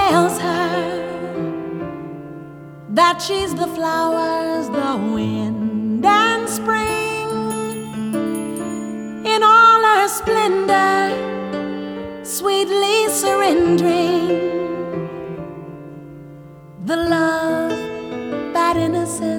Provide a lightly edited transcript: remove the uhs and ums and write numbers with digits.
tells her that she's the flowers, the wind and spring in all her splendor, sweetly surrendering